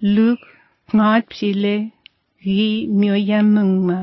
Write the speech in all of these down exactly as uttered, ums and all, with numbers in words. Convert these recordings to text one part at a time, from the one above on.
Luke ngat pile ri myoyamungma.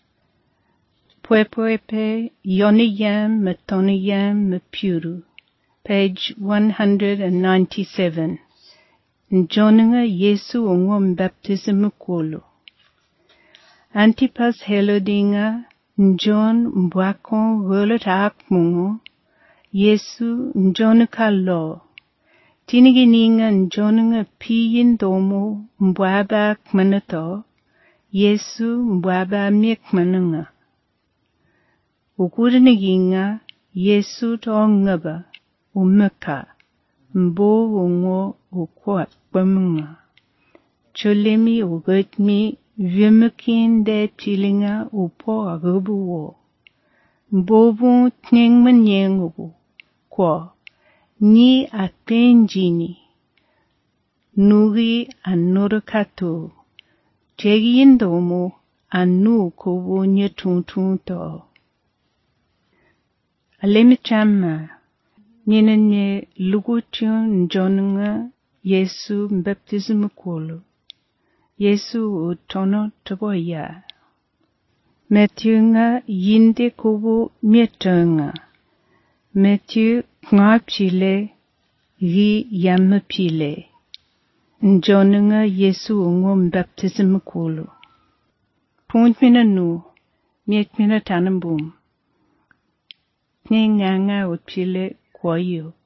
Pwepepe yoniyam matoniyam mapuru. Page one hundred ninety-seven. Njonunga Yesu ongom baptism mukolo. Antipas helodinga njon mbwakon rolet akmungo. Yesu njonuka lo. Tinigininga njonunga piyin domo mbwaba kmanato. Yesu mbwaba miekmanunga. Ukudiniginga Yesu to ngaba umeka. Mbo wongo ukwa kwamunga. Cholemi ugetmi vyumukin de tilinga upo agubuwo. Mbobu tnengmanyengubu. Kwa ni atenjini. Nuri anurukato. Tegindomo anu kubu nyetuntunto. Alemichama. Ninanye lugutun njonunga Yesu baptism kolo. Yesu utono toboya. Matthew nga yinde kubu mietunga. Matthew ngapchile ri yamapile. Njonunga Yesu ungom baptism kolo. Point mina nu, miet mina tanambum. Nganga utpile kwayo.